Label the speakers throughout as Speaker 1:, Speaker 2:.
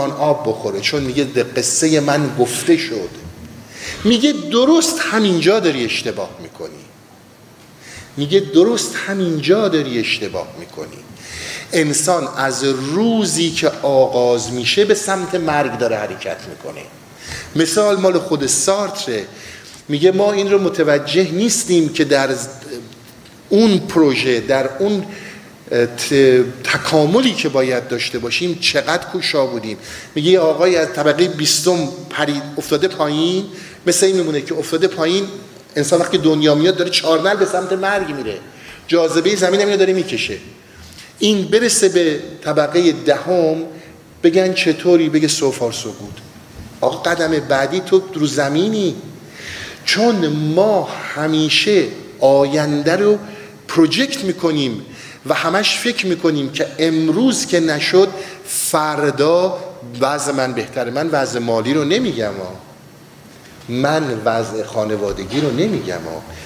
Speaker 1: لیوان آب بخوره، چون میگه قصه من گفته شد. میگه درست همینجا داری اشتباه میکنی. میگه درست همینجا داری اشتباه میکنی. انسان از روزی که آغاز میشه به سمت مرگ داره حرکت میکنه. مثال مال خود سارتره، میگه ما این رو متوجه نیستیم که در اون پروژه، در اون تکاملی که باید داشته باشیم چقدر کوشا بودیم. میگه یه آقای از طبقه 20 پرید افتاده پایین، مثل این میمونه که افتاده پایین. انسان وقتی دنیا میاد داره چارنل به سمت مرگ میره، جاذبه زمین هم داره میکشه. این برسه به طبقه 10 بگن چطوری؟ بگه so far so good. آقا قدم بعدی تو رو زمینی. چون ما همیشه آینده رو پروژکت میکنیم و همش فکر میکنیم که امروز که نشد فردا وضع من بهتره. من وضع مالی رو نمیگم من وضع خانوادگی رو نمیگم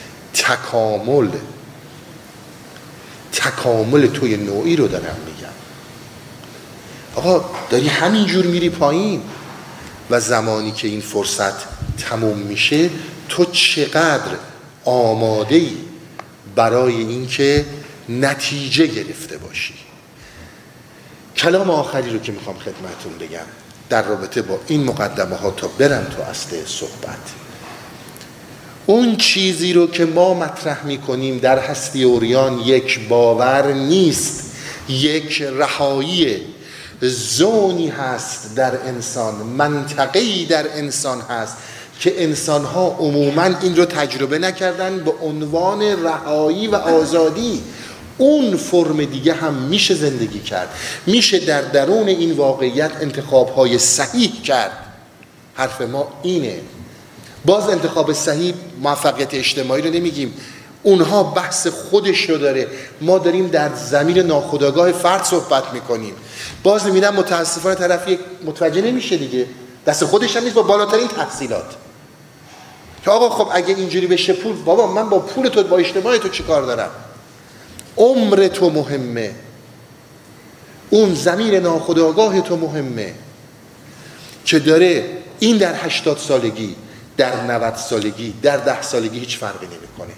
Speaker 1: تکامل توی نوعی رو دارم میگم. آقا داری همینجور میری پایین و زمانی که این فرصت تموم میشه تو چقدر آماده ای برای اینکه نتیجه گرفته باشی. کلام آخری رو که میخوام خدمتون بگم در رابطه با این مقدمه ها تا برم تو اصل صحبت، اون چیزی رو که ما مطرح میکنیم در هستی عریان یک باور نیست، یک رهایی زونی هست در انسان، منطقه‌ای در انسان هست که انسان‌ها عموماً این رو تجربه نکردن به عنوان رهایی و آزادی. اون فرم دیگه هم میشه زندگی کرد، میشه در درون این واقعیت انتخاب‌های صحیح کرد. حرف ما اینه. باز انتخاب صحیح موفقیت اجتماعی رو نمیگیم، اونها بحث خودش رو داره. ما داریم در زمین ناخودآگاه فرد صحبت میکنیم. باز میبینم متاسفانه طرف یک متوجه نمیشه دیگه، دست خودش هم نیست، با بالاترین تحصیلات، که آقا خب اگه اینجوری بشه پول، بابا من با پول تو با اجتماع تو چی کار دارم؟ عمر تو مهمه، اون زمین ناخودآگاه تو مهمه که داره این در 80 سالگی، در 90 سالگی، در 10 سالگی هیچ فرقی نمیکنه.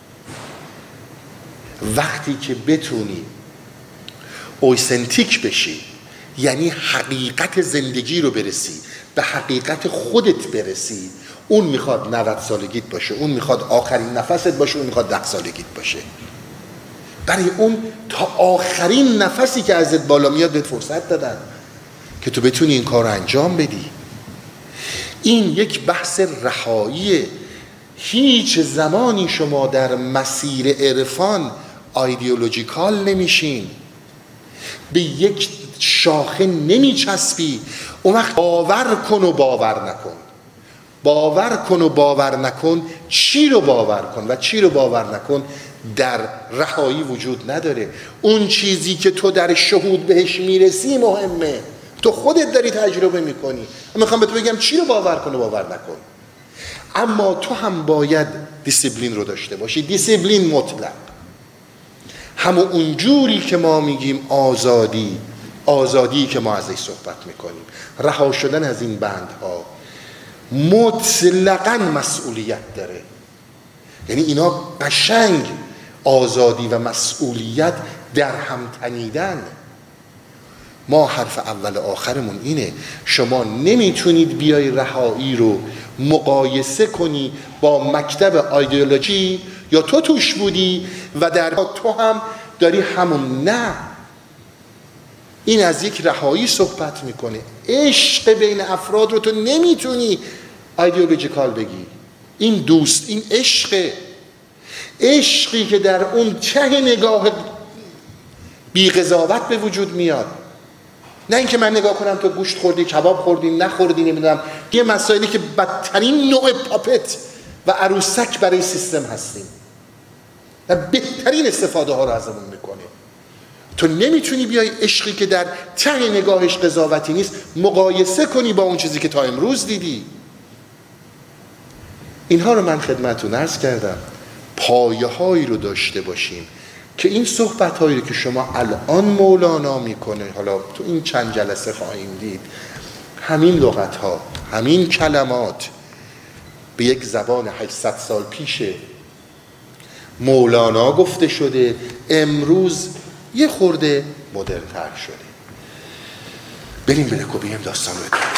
Speaker 1: وقتی که بتونی اوسنتیک بشی، یعنی حقیقت زندگی رو برسی، به حقیقت خودت برسی، اون میخواد 90 سالگیت باشه، اون میخواد آخرین نفست باشه، اون میخواد 10 سالگیت باشه. برای اون تا آخرین نفسی که ازت بالا میاد بهت فرصت دادن که تو بتونی این کار رو انجام بدی. این یک بحث رهاییه. هیچ زمانی شما در مسیر عرفان ایدئولوژیکال نمیشین، به یک شاخه نمیچسبی. اون وقت باور کن و باور نکن، باور کن و باور نکن. چی رو باور کن و چی رو باور نکن در رهایی وجود نداره. اون چیزی که تو در شهود بهش میرسی مهمه، تو خودت داری تجربه میکنی. من میخوام به تو بگم چی رو باور کن و باور نکن. اما تو هم باید دیسیپلین رو داشته باشی، دیسیپلین مطلق. همون اونجوری که ما میگیم آزادی، آزادی که ما ازش صحبت میکنیم، رها شدن از این بندها مطلقاً مسئولیت داره. یعنی اینا قشنگ آزادی و مسئولیت در هم تنیدن. ما حرف اول آخرمون اینه، شما نمیتونید بیای رهایی رو مقایسه کنی با مکتب ایدئولوژی یا تو توش بودی و در تو هم داری همون. نه، این از یک رهایی صحبت میکنه. عشق بین افراد رو تو نمیتونی ایدئولوژیکال بگی. این دوست، این عشقی که در اون ته نگاه بی قضاوت به وجود میاد. نه اینکه من نگاه کنم تو گوشت خوردی، کباب خوردی، نخوردی، نمیدونم، یه مسائلی که بدترین نوع پاپت و عروسک برای سیستم هستیم و بهترین استفاده ها رو ازمون میکنه. تو نمیتونی بیای عشقی که در ته نگاهش قضاوتی نیست مقایسه کنی با اون چیزی که تا امروز دیدی. اینها رو من خدمتتون عرض کردم. پایه هایی رو داشته باشیم که این صحبت هایی رو که شما الان مولانا میکنه، حالا تو این چند جلسه خواهیم دید، همین لغت‌ها، همین کلمات به یک زبان 800 سال پیش مولانا گفته شده، امروز یه خورده مدرن‌تر شده. بریم به رکوبیم داستان رو ادامه.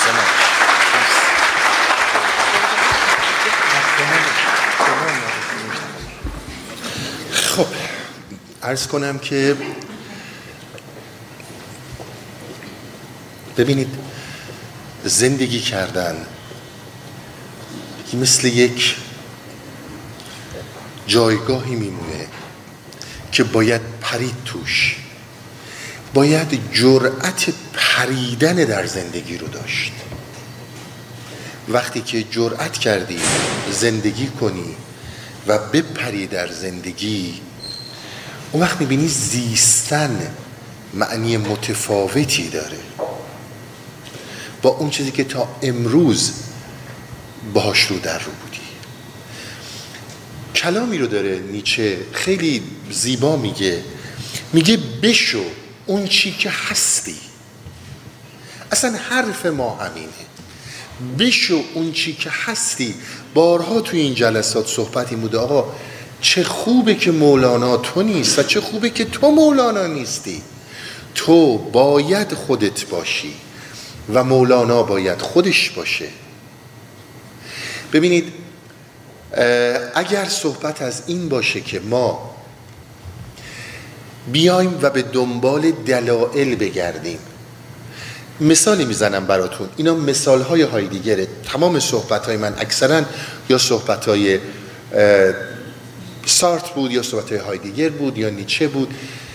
Speaker 1: خب عرض کنم که ببینید زندگی کردن مثل یک جایگاهی میمونه که باید پرید توش، باید جرأت پریدن در زندگی رو داشت. وقتی که جرأت کردی زندگی کنی و بپری در زندگی، اون وقت میبینی زیستن معنی متفاوتی داره با اون چیزی که تا امروز باهاش رو در رو بودی. کلامی رو داره نیچه خیلی زیبا میگه بشو اون چی که هستی. اصلا حرف ما همینه، بشو اون چی که هستی. بارها توی این جلسات صحبتی بوده آقا چه خوبه که مولانا تو نیست و چه خوبه که تو مولانا نیستی. تو باید خودت باشی و مولانا باید خودش باشه. ببینید اگر صحبت از این باشه که ما بیایم و به دنبال دلایل بگردیم، مثالی میزنم براتون، اینا مثالهای هایدگره. تمام صحبتهای من اکثرا یا صحبتهای سارت بود یا صحبتهای هایدگر بود یا نیچه بود.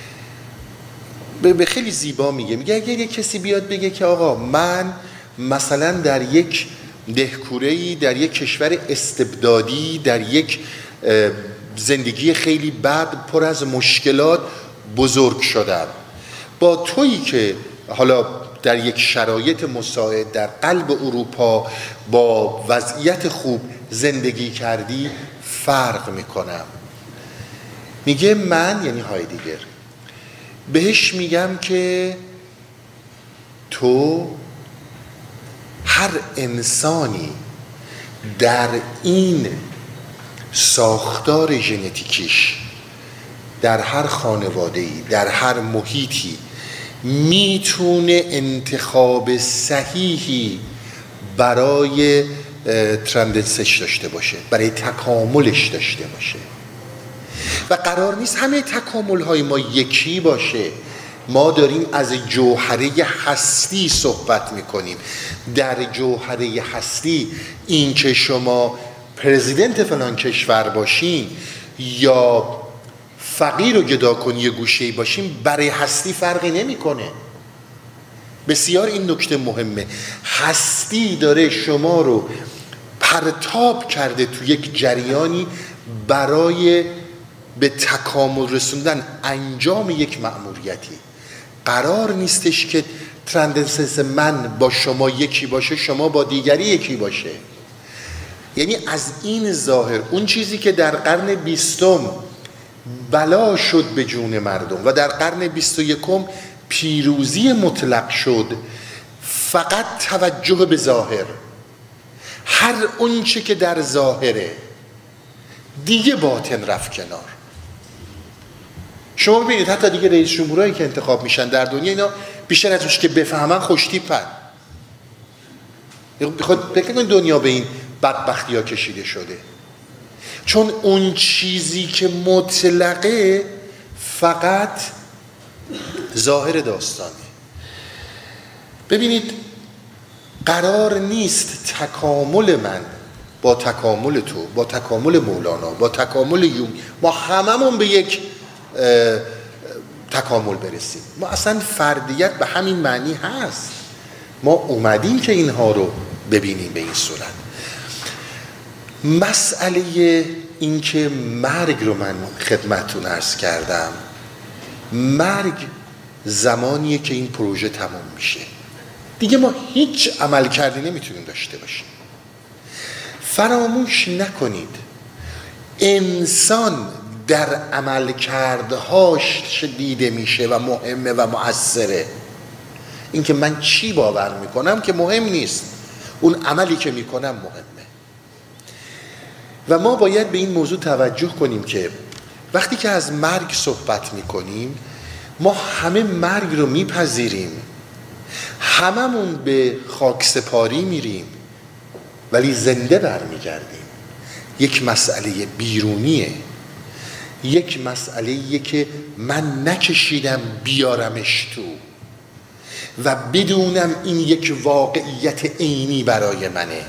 Speaker 1: به خیلی زیبا میگه اگر یک کسی بیاد بگه که آقا من مثلا در یک دهکوره‌ای، در یک کشور استبدادی، در یک زندگی خیلی بد پر از مشکلات بزرگ شدم، با تویی که حالا در یک شرایط مساعد در قلب اروپا با وضعیت خوب زندگی کردی فرق میکنم. میگه من، یعنی هایدگر، بهش میگم که تو هر انسانی در این ساختار ژنتیکیش، در هر خانواده‌ای، در هر محیطی میتونه انتخاب صحیحی برای ترندنسش داشته باشه، برای تکاملش داشته باشه. و قرار نیست همه تکامل‌های ما یکی باشه. ما داریم از جوهره هستی صحبت میکنیم. در جوهره هستی این که شما پرزیدنت فلان کشور باشین یا فقیر و گدا کنی گوشه‌ای باشین برای هستی فرقی نمیکنه. بسیار این نکته مهمه. هستی داره شما رو پرتاب کرده تو یک جریانی برای به تکامل رسوندن انجام یک مأموریتی. قرار نیستش که ترندنسنس من با شما یکی باشه، شما با دیگری یکی باشه. یعنی از این ظاهر اون چیزی که در قرن 20 بلا شد به جون مردم و در قرن 21 پیروزی مطلق شد، فقط توجه به ظاهر. هر اون چی که در ظاهره دیگه باطن رفت کنار. شما ببینید حتی دیگه رئیس جمهورایی که انتخاب میشن در دنیا، اینا بیشتر از اونش که بفهمن خوشتیپن. بخواد فکر کنید دنیا به این بدبختی ها کشیده شده، چون اون چیزی که مطلقه فقط ظاهر داستانه. ببینید قرار نیست تکامل من با تکامل تو، با تکامل مولانا، با تکامل یونگ، ما هممون به یک تکامل برسیم. ما اصلا فردیت به همین معنی هست. ما اومدیم که اینها رو ببینیم به این صورت. مسئله این که مرگ رو من خدمتتون عرض کردم، مرگ زمانیه که این پروژه تمام میشه. دیگه ما هیچ عمل کردی نمیتونیم داشته باشیم. فراموش نکنید انسان در عمل کردهاش دیده میشه و مهمه و مؤثره. اینکه من چی باور میکنم که مهم نیست، اون عملی که میکنم مهمه. و ما باید به این موضوع توجه کنیم که وقتی که از مرگ صحبت میکنیم ما همه مرگ رو میپذیریم، هممون به خاکسپاری میریم، ولی زنده برمیگردیم. یک مسئله بیرونیه، یک مسئله‌ایه که من نکشیدم بیارمش تو و بدونم این یک واقعیت عینی برای منه.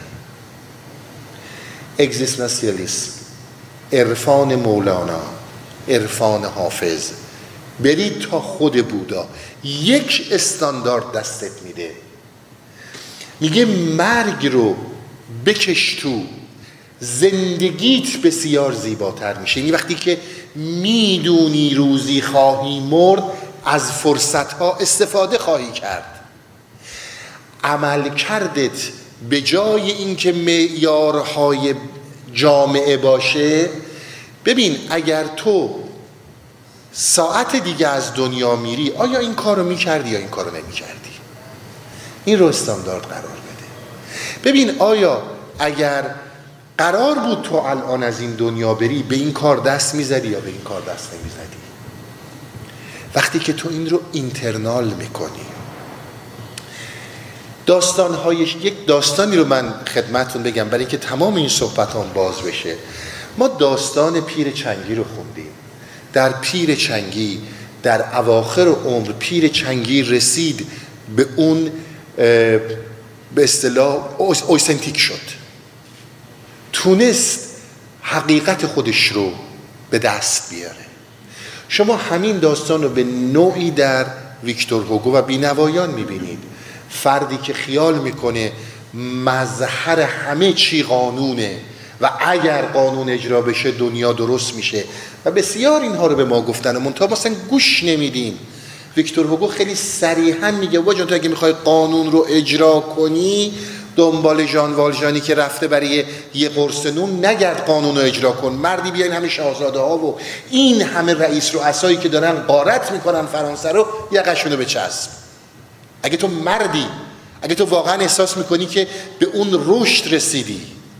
Speaker 1: اگزیستانسیالیسم، عرفان مولانا، عرفان حافظ، برید تا خود بودا یک استاندارد دستت میده، میگه مرگ رو بکش تو، زندگیت بسیار زیباتر میشه. یعنی وقتی که میدونی روزی خواهی مرد از فرصتها استفاده خواهی کرد. عمل کردت به جای اینکه معیارهای جامعه باشه، ببین اگر تو ساعت دیگه از دنیا میری آیا این کار رو میکردی یا این کار رو نمیکردی؟ این رو استاندارد قرار بده. ببین آیا اگر قرار بود تو الان از این دنیا بری به این کار دست میزدی یا به این کار دست نمیزدی؟ وقتی که تو این رو اینترنال میکنی. یک داستانی رو من خدمتون بگم برای که تمام این صحبتان باز بشه. ما داستان پیر چنگی رو خوندیم. در پیر چنگی در اواخر عمر پیر چنگی رسید به اون به اصطلاح اوتنتیک شد، تونست حقیقت خودش رو به دست بیاره. شما همین داستان رو به نوعی در ویکتور هوگو و بینوایان میبینید. فردی که خیال میکنه مظهر همه چی قانونه و اگر قانون اجرا بشه دنیا درست میشه و بسیار اینها رو به ما گفتن و منتها مثلا گوش نمیدیم. ویکتور هوگو خیلی صریحا میگه واجان تو اگه میخوای قانون رو اجرا کنی دنبال ژان والژانی که رفته برای یه قرص نون نگرد قانون رو اجرا کن. مردی بیاین همه شاهزاده ها و این همه رئیس رؤسایی که دارن غارت میکنن فرانسه رو یقشونو بچسب. اگه تو مردی، اگه تو واقعا احساس میکنی که به اون رشد رسیدی.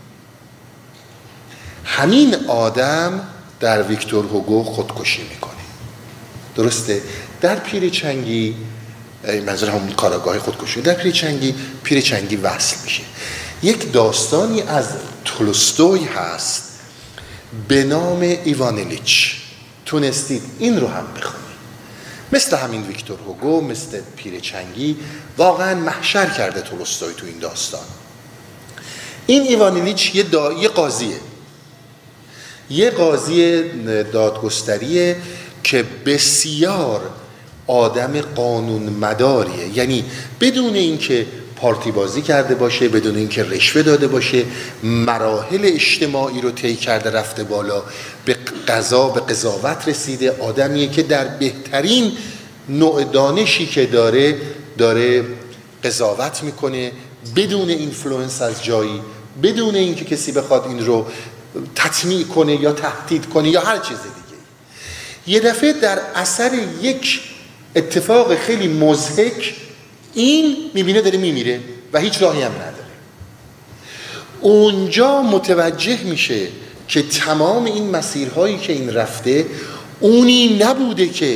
Speaker 1: همین آدم در ویکتور هوگو خودکشی میکنه. درسته؟ در پیر چنگی منظور همون کاراگاه خودکشی، در پیر چنگی وصل میشه. یک داستانی از تولستوی هست به نام ایوانلیچ. تونستید این رو هم بخونید. مثل همین ویکتور هوگو، مثل پیر چنگی واقعا محشر کرده تولستوی تو این داستان. این ایوانلیچ یه قاضیه، یه قاضی دادگستریه که بسیار آدم قانون مداریه. یعنی بدون اینکه پارتی بازی کرده باشه، بدون اینکه رشوه داده باشه، مراحل اجتماعی رو طی کرده رفته بالا، به قضاوت رسیده. آدمیه که در بهترین نوع دانشی که داره قضاوت میکنه بدون اینفلوئنس از جایی، بدون اینکه کسی بخواد این رو تطمیع کنه یا تهدید کنه یا هر چیز دیگه. یه دفعه در اثر یک اتفاق خیلی مضحک این میبینه داره میمیره و هیچ راهی هم نداره. اونجا متوجه میشه که تمام این مسیرهایی که این رفته اونی نبوده که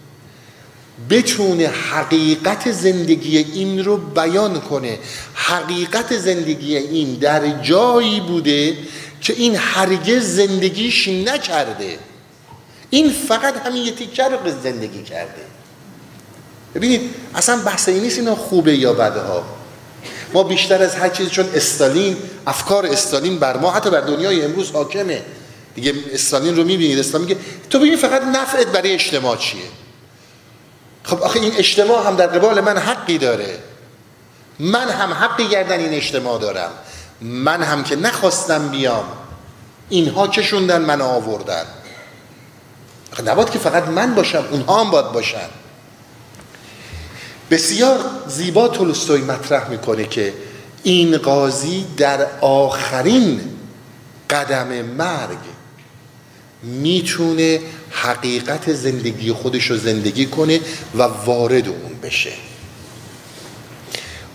Speaker 1: بتونه حقیقت زندگی این رو بیان کنه. حقیقت زندگی این در جایی بوده که این هرگز زندگیش نکرده. این فقط همین یه تیکه رو زندگی کرده. ببینید اصلا بحث این نیست اینا خوبه یا بده ها. ما بیشتر از هر چیز، چون استالین، افکار استالین بر ما حتی بر دنیای امروز حاکمه دیگه. استالین رو میبینید، استالین میگه تو ببین فقط نفعت برای اجتماع چیه. خب آخه این اجتماع هم در قبال من حقی داره، من هم حقی گردن این اجتماع دارم، من هم که نخواستم بیام اینها کشوندن من آوردن. نباید که فقط من باشم، اونها هم باید باشن. بسیار زیبا تولستوی مطرح میکنه که این قاضی در آخرین قدم مرگ میتونه حقیقت زندگی خودش رو زندگی کنه و وارد اون بشه.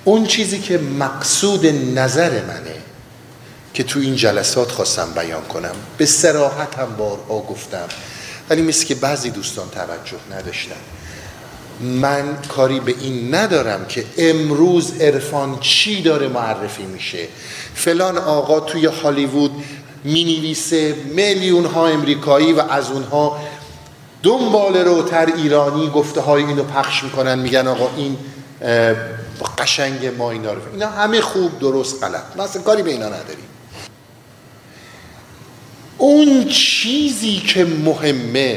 Speaker 1: اون چیزی که مقصود نظر منه که تو این جلسات خواستم بیان کنم، به صراحت هم بارها گفتم ولی مثل که بعضی دوستان توجه نداشتن، من کاری به این ندارم که امروز عرفان چی داره معرفی میشه، فلان آقا توی هالیوود مینویسه، میلیون ها امریکایی و از اونها دنبال روتر ایرانی گفته های اینو پخش میکنن، میگن آقا این قشنگ ما اینا رو، اینا همه خوب درست غلط، ما اصلا کاری به اینا نداریم. اون چیزی که مهمه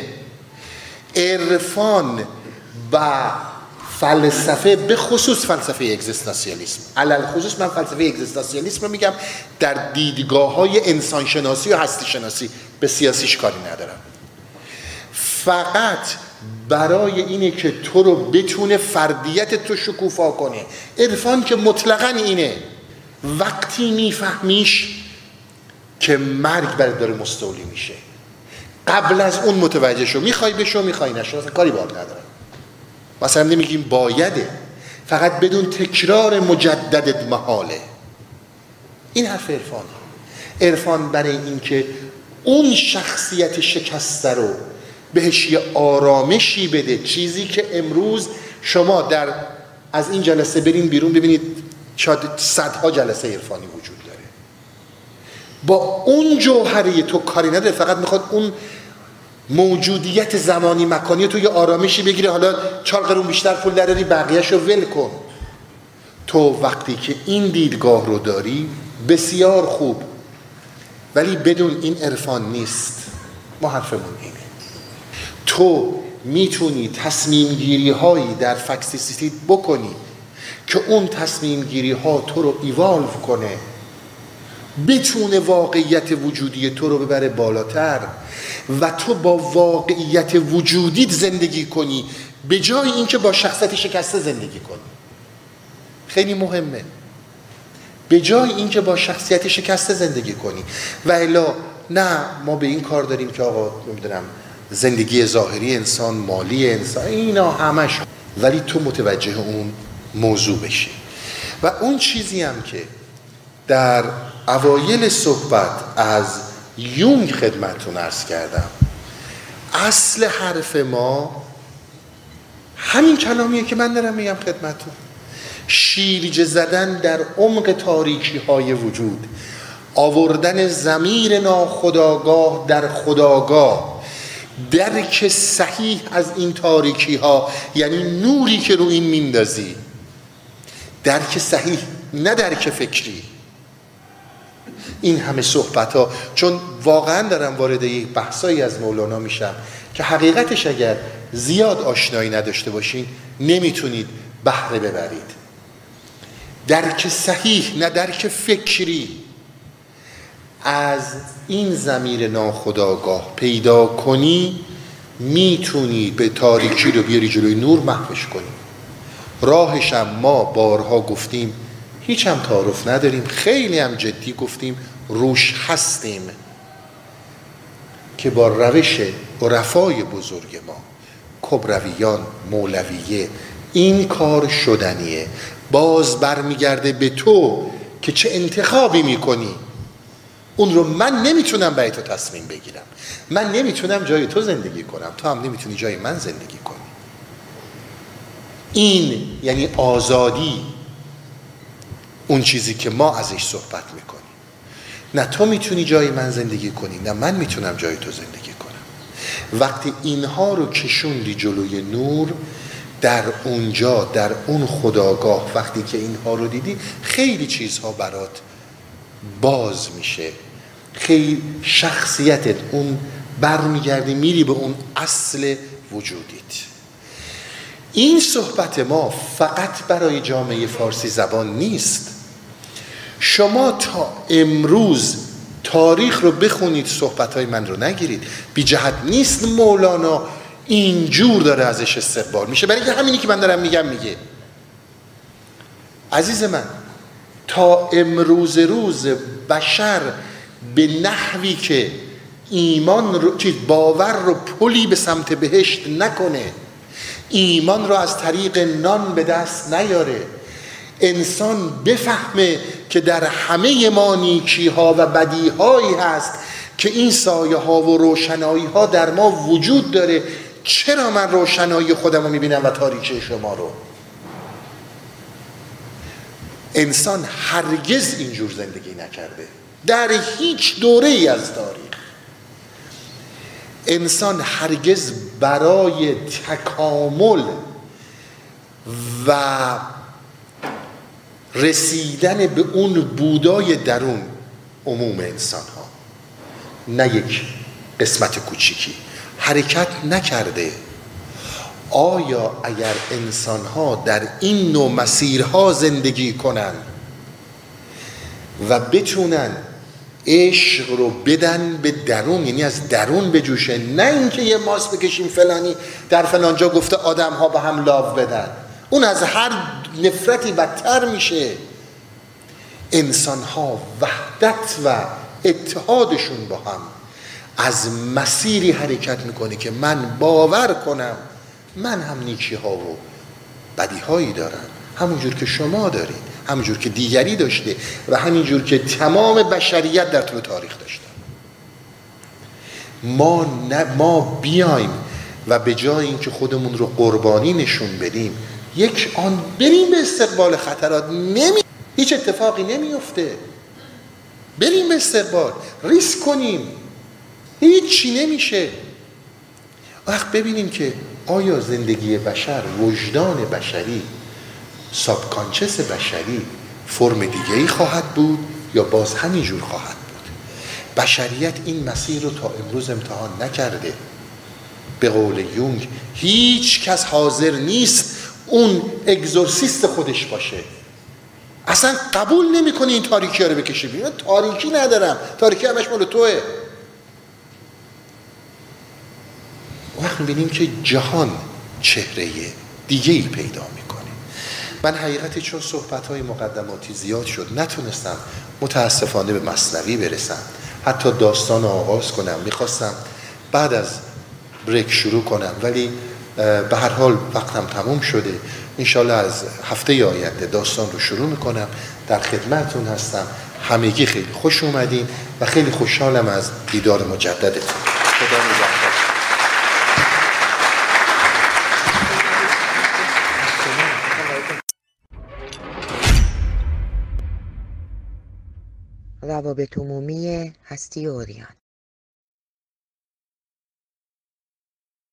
Speaker 1: عرفان و فلسفه، به خصوص فلسفه اگزیستانسیالیسم، علل خصوص من فلسفه اگزیستانسیالیسم رو میگم در دیدگاه های انسانشناسی و هستی شناسی، به سیاسیش کاری ندارم، فقط برای اینه که تو رو بتونه فردیت تو شکوفا کنه. عرفان که مطلقاً اینه، وقتی میفهمیش که مرگ برات داره مستولی میشه، قبل از اون متوجه شو، میخوای بشو میخوای نشو، اصلا کاری باهات ندارم. مثلا نمیگیم بایده، فقط بدون تکرار مجدد محاله. این حرف عرفانه. عرفان برای این که اون شخصیت شکسته رو بهش یه آرامشی بده، چیزی که امروز شما از این جلسه برین بیرون ببینید شاید صدها جلسه عرفانی وجود داره، با اون جوهره تو کاری نداره، فقط میخواد اون موجودیت زمانی مکانی تو یه آرامشی بگیره، حالا 4 قرون بیشتر پول دراری بقیه‌شو ول کن. تو وقتی که این دیدگاه رو داری بسیار خوب، ولی بدون این عرفان نیست. ما حرفمون اینه، تو میتونی تصمیم گیری هایی در فکسیسیتی بکنی که اون تصمیم گیری ها تو رو ایوالو کنه، بتونه واقعیت وجودی تو رو ببره بالاتر و تو با واقعیت وجودیت زندگی کنی به جای اینکه با شخصیت شکسته زندگی کنی. خیلی مهمه، به جای اینکه با شخصیت شکسته زندگی کنی. و الا نه، ما به این کار داریم که آقا نمیدونم زندگی ظاهری انسان، مالی انسان، اینا همش، ولی تو متوجه اون موضوع بشی. و اون چیزی هم که در اوایل صحبت از یونگ خدمتتون عرض کردم، اصل حرف ما همین کلامیه که من دارم میگم خدمتتون، شیرجه زدن در عمق تاریکی های وجود، آوردن ضمیر ناخودآگاه در خودآگاه، درک صحیح از این تاریکی ها، یعنی نوری که رو این میندازی، درک صحیح نه درک فکری. این همه صحبت ها، چون واقعا دارم وارد یک بحثایی از مولانا میشم که حقیقتش اگر زیاد آشنایی نداشته باشین نمیتونید بهره ببرید. درک صحیح نه درک فکری از این ضمیر ناخودآگاه پیدا کنی، میتونی به تاریکی رو بیاری جلوی نور، محوش کنی. راهش هم ما بارها گفتیم، هیچ هم تعارف نداریم، خیلی هم جدی گفتیم روش هستیم که با روش عرفای بزرگ ما، کبرویان، مولویه، این کار شدنیه. باز برمیگرده به تو که چه انتخابی میکنی. اون رو من نمیتونم برای تو تصمیم بگیرم، من نمیتونم جای تو زندگی کنم، تو هم نمیتونی جای من زندگی کنی. این یعنی آزادی، اون چیزی که ما ازش صحبت میکنیم. نه تو میتونی جای من زندگی کنی، نه من میتونم جای تو زندگی کنم. وقتی اینها رو کشوندی جلوی نور، در اونجا، در اون خودآگاه، وقتی که اینها رو دیدی، خیلی چیزها برات باز میشه، خیلی شخصیتت اون برمیگردی، میری به اون اصل وجودیت. این صحبت ما فقط برای جامعه فارسی زبان نیست. شما تا امروز تاریخ رو بخونید، صحبتهای من رو نگیرید، بی جهت نیست مولانا اینجور داره ازش استقبال میشه، برای همینی که من دارم میگم میگه. عزیز من، تا امروز روز بشر به نحوی که ایمان رو، باور رو پلی به سمت بهشت نکنه، ایمان رو از طریق نان به دست نیاره، انسان بفهمه که در همه ما نیکی ها و بدی هایی هست که این سایه ها و روشنایی ها در ما وجود داره. چرا من روشنایی خودم رو میبینم و تاریکی شما رو؟ انسان هرگز اینجور زندگی نکرده در هیچ دوره ای از تاریخ. انسان هرگز برای تکامل و رسیدن به اون بودای درون عموم انسان ها، نه یک قسمت کوچیکی، حرکت نکرده. آیا اگر انسان ها در این نوع مسیرها زندگی کنن و بتونن عشق رو بدن به درون، یعنی از درون بجوشه، نه اینکه یه ماس بکشیم فلانی در فلانجا گفته آدم ها به هم لاو بدن، اون از هر نفرتی بدتر میشه. انسان ها وحدت و اتحادشون با هم از مسیری حرکت میکنه که من باور کنم من هم نیکی ها و بدی هایی دارم، همونجور که شما دارید، همونجور که دیگری داشته و همینجور که تمام بشریت در طول تاریخ داشته. ما بیایم و به جای اینکه خودمون رو قربانی نشون بدیم، یک آن بریم به استقبال خطرات. هیچ اتفاقی نمیفته. بریم به استقبال، ریسک کنیم، هیچی نمیشه. وقت ببینیم که آیا زندگی بشر، وجدان بشری، سابکانچس بشری فرم دیگه‌ای خواهد بود یا باز همینجور خواهد بود؟ بشریت این مسیر رو تا امروز امتحان نکرده. به قول یونگ هیچ کس حاضر نیست اون اگزورسیست خودش باشه. اصلا قبول نمی‌کنه این تاریکی ها رو بکشه بیرون. تاریکی ندارم، تاریکی همش مال توئه. وقت می‌بینیم که جهان چهره دیگه‌ای پیدا می‌کنه. من حقیقتی چون صحبت‌های مقدماتی زیاد شد نتونستم متاسفانه به مثنوی برسم، حتی داستان آغاز کنم. می‌خواستم بعد از بریک شروع کنم، ولی به هر حال وقتم تموم شده. انشالله از هفته آینده داستان رو شروع میکنم. در خدمتتون هستم. همگی خیلی خوش اومدین و خیلی خوشحالم از دیدار مجددتون. خدا نگهدار.
Speaker 2: روابط عمومی هستی اوریان